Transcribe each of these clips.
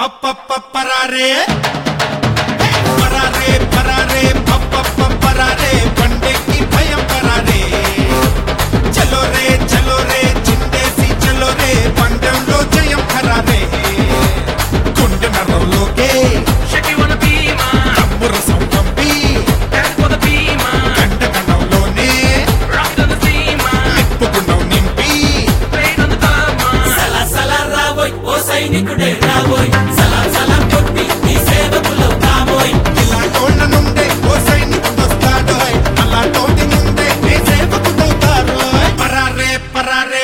పరారే పరారే పరారే పరారే బండెక్కి భయం పరారే చలో రే చిందేసి చలో రే పందెంలో జయం ఖరారే గుండె నరంలోకే తమ్ముర సంపంపి గంటగణంలోనే నిప్పుకున్నావు నింపి సైనికుడే రాబోయ్ సలాం సలాం కొట్టి నీ సేవకులం కాబోయ్ ఇలా కోళ్ళ నుండే ఓ సైనికుడు వస్తాడోయ్ అలా తోటి నుండే నీ సేవకుడవుతారోయ్ పరారే పరారే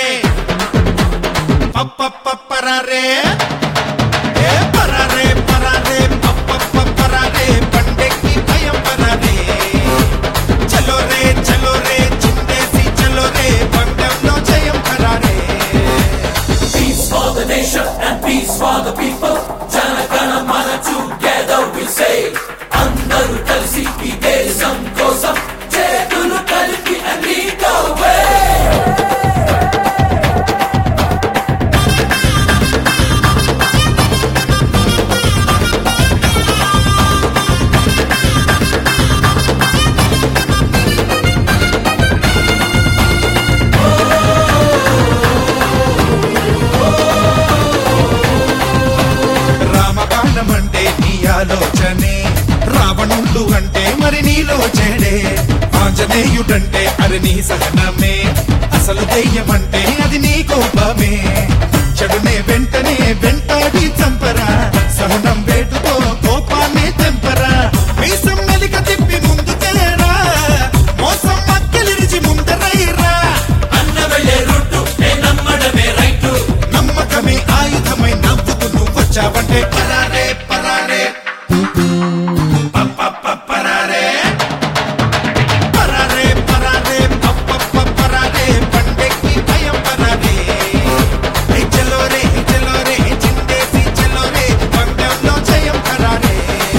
పరారే ఏ పరారే పరారే పరారే బండెక్కి భయం పరారే చలో రే చిందేసి చలో రే పందెంలో జయం ఖరారే Peace for the nation and peace for the people. Jana Gana Mana together we say. Andaru kalisi ee desam kosam chedulu kalipi and lead the way. రామబాణమంటే నీ ఆలోచనే రావణుడు అంటే మరి నీలో చెడే ఆంజనేయుడంటే అది నీ సహనమే అసలు దెయ్యమంటే అది నీ కోపమే చెడునే వెంటనే వెంటాడి చంపరా సహనం వేటుతో కోపాన్ని తెంపరా మీసం మెలిక తిప్పి ముందుకేరా మోసం మక్కలిరిచి ముందరైరా అన్న వెళ్ళే రూటు నే నమ్మడమే రైటు నమ్మకమే ఆయుధమై నవ్వుతూ నువ్వొచ్చావంటే పరారే పరారే పరారే పరారే పరారే పరారే బండెక్కి భయం పరారే చలో రే చిందేసి చలో రే పందెంలో జయం ఖరారే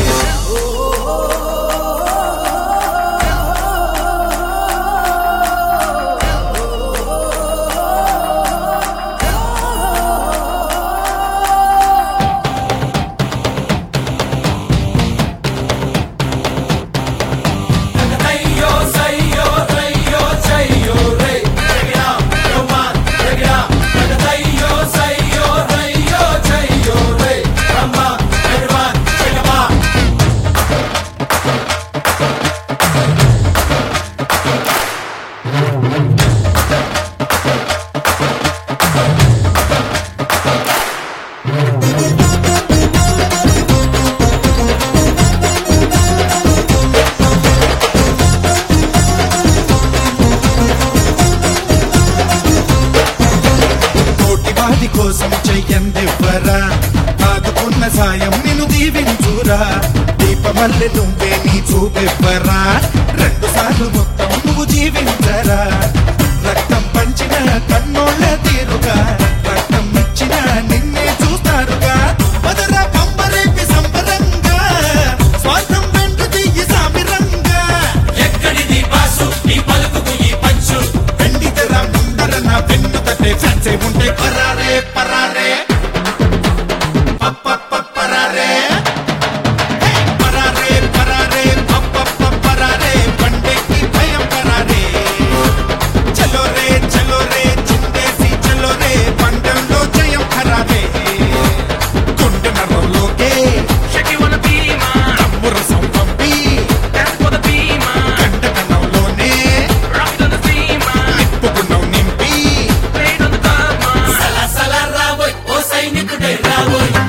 Ayo sayo rayo chayo re Take it out, come on, take it out. Ayo sayo rayo chayo re Come on, everyone, take it out. కోటి వాడి కోసం చెయ్యందివ్వరా ఆదుకున్న సాయం నిన్ను దీవించురా దీపమల్లె నువ్వే నీ చూపెవ్వరా 2 సార్లు మొత్తం నువ్వు జీవించరా రక్తం పంచిన కన్నోళ్ళ తీరుగా రక్తం ఇచ్చిన నిన్నే చూస్తారుగా మదరా పంపరేపి సంబరంగా స్వార్థం వెంట దిగి సామిరంగా ఎక్కడిది బాసు నీ పలుకుకు ఈ పంచు వెండి తెర ముందర నా వెన్ను తట్టే ఫ్యాన్సే ఉంటే పరారే పరారే పరారే పరారే పరారే పరారే బండెక్కి భయం పరారే చలో రే చిందేసి చలో రే పందెంలో జయం ఖరారే గుండె నరంలోకే Shake you wanna be mine. తమ్ముర సంపంపి Dance for the be mine. గంటగణంలోనే Rock on the theme mine. నిప్పుకున్నావు నింపి Played on the thumb mine. Sala sala raboy, o sainikude raboy.